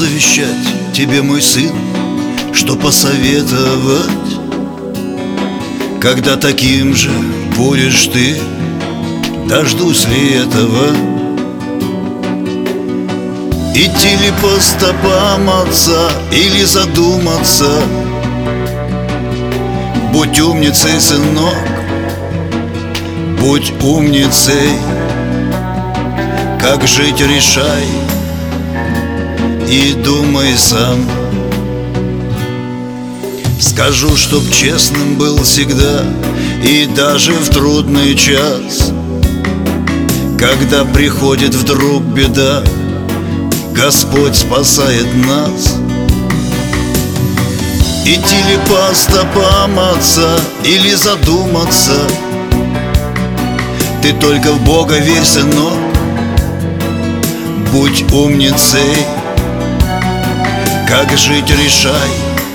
завещать тебе, мой сын? Что посоветовать? Когда таким же будешь ты, дождусь ли этого? Идти ли по стопам отца или задуматься? Будь умницей, сынок, будь умницей. Как жить, решай и думай сам. Скажу, чтоб честным был всегда, и даже в трудный час, когда приходит вдруг беда, Господь спасает нас. Идти ли по стопам отца или задуматься? Ты только в Бога верь, сынок, будь умницей. Как жить, решай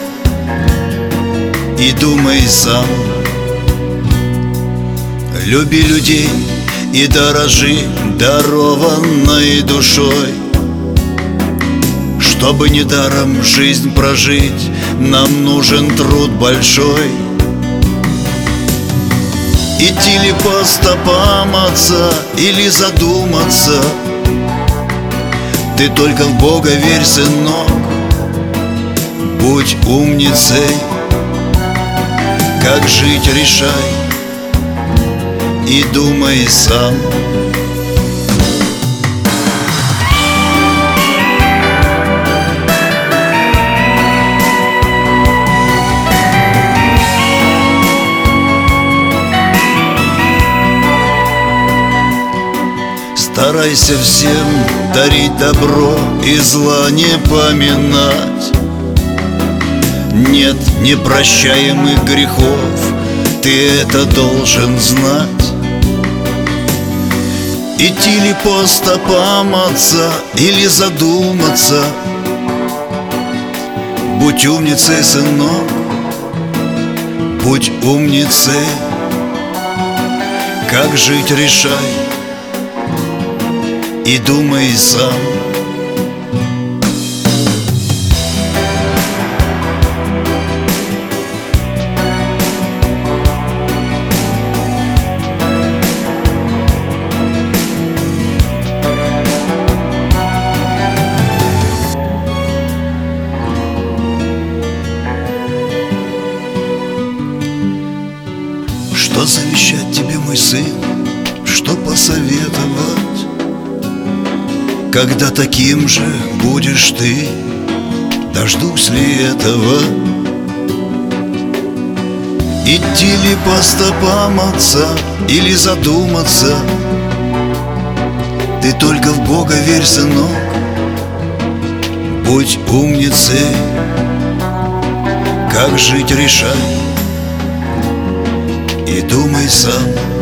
и думай сам. Люби людей и дорожи дарованной душой. Чтобы недаром жизнь прожить, нам нужен труд большой. Идти ли по стопам отца или задуматься? Ты только в Бога верь, сынок, будь умницей. Как жить, решай и думай сам. Старайся всем дарить добро и зла не поминать. Нет непрощаемых грехов, ты это должен знать. Идти ли по стопам отца или задуматься? Будь умницей, сынок, будь умницей. Как жить, решай и думай сам. Что завещать тебе, мой сын? Что посоветовать? Когда таким же будешь ты, дождусь ли этого? Идти ли по стопам отца или задуматься? Ты только в Бога верь, сынок, будь умницей. Как жить, решай и думай сам.